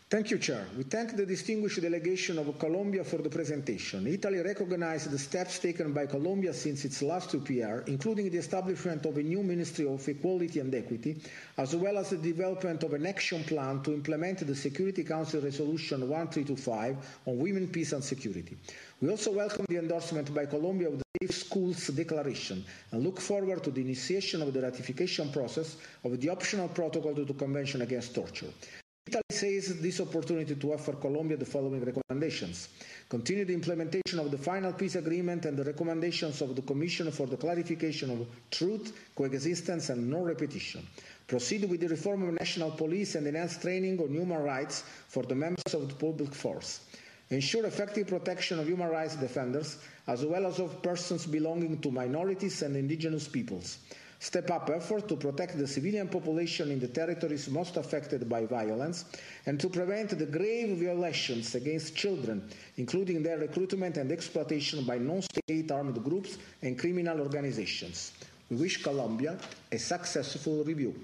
Thank you, Chair. We thank the distinguished delegation of Colombia for the presentation. Italy recognized the steps taken by Colombia since its last UPR, including the establishment of a new Ministry of Equality and Equity, as well as the development of an action plan to implement the Security Council Resolution 1325 on women, peace and security. We also welcome the endorsement by Colombia of the Safe Schools Declaration and look forward to the initiation of the ratification process of the optional protocol to the Convention Against Torture. Italy seizes this opportunity to offer Colombia the following recommendations. Continue the implementation of the final peace agreement and the recommendations of the Commission for the clarification of truth, coexistence and non-repetition. Proceed with the reform of national police and enhance training on human rights for the members of the public force. Ensure effective protection of human rights defenders, as well as of persons belonging to minorities and indigenous peoples. Step up effort to protect the civilian population in the territories most affected by violence and to prevent the grave violations against children, including their recruitment and exploitation by non-state armed groups and criminal organizations. We wish Colombia a successful review.